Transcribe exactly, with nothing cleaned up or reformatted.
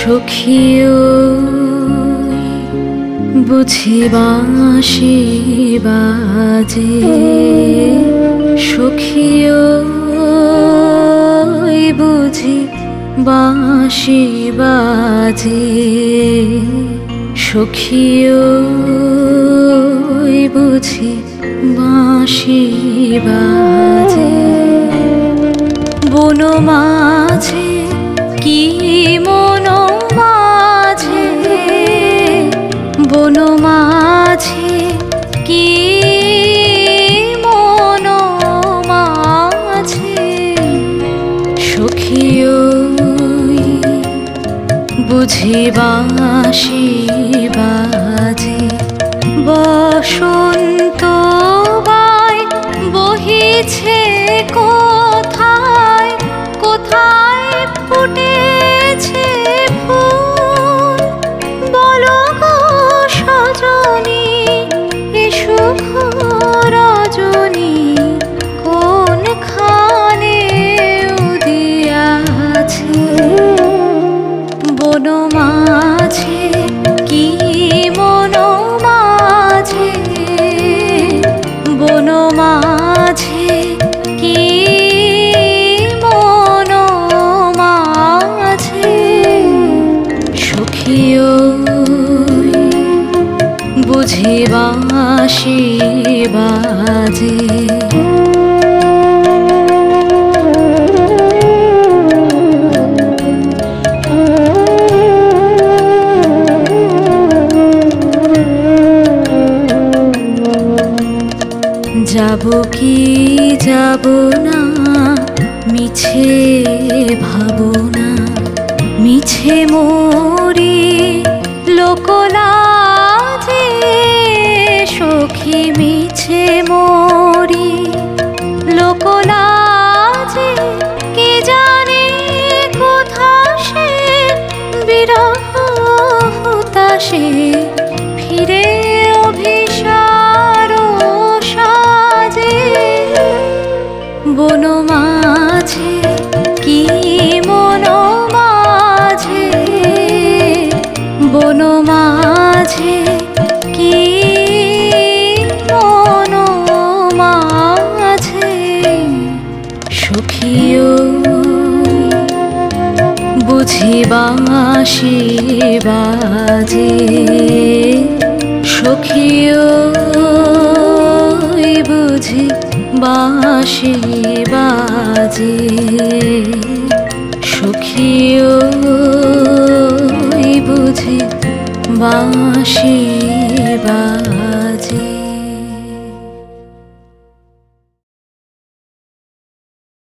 সখিও বুঝি বাঁশি বাজে, সখিও বুঝি বাঁশি বাজে, সখিও বুঝি বাঁশি বাজে। বন মাঝে কি মন মাঝে, বন মাঝে কি মন মাঝে, সখিও বুঝি বাঁশি বাজে। বসন্ত বাই বহিছে কোথায়, কোথায় ফুটেছে ফুল, বলো গো সজনী এ সুখ রজনী কোনখানে উদিয়াছে। বন মাঝে কি মন মাঝে, বন মাঝে কি মন মাঝে, সখিও বুঝি বাঁশি বাজে। যাব কি যাব না মিছে ভাবনা, মিছে মরি লোকলাজে, সখী মিছে মরি লোকলাজে। কে জানে কোথা সে বিরহ হুতাশে, ফিরে অভিসার সাজে। বন মাঝে কি মন মাঝে, বন মাঝে কি মন মাঝে, সখিও বুঝি বাঁশি বাজে, সখিও বুঝি বাঁশি বাজে, সখিও বুঝি বাঁশি বাজে।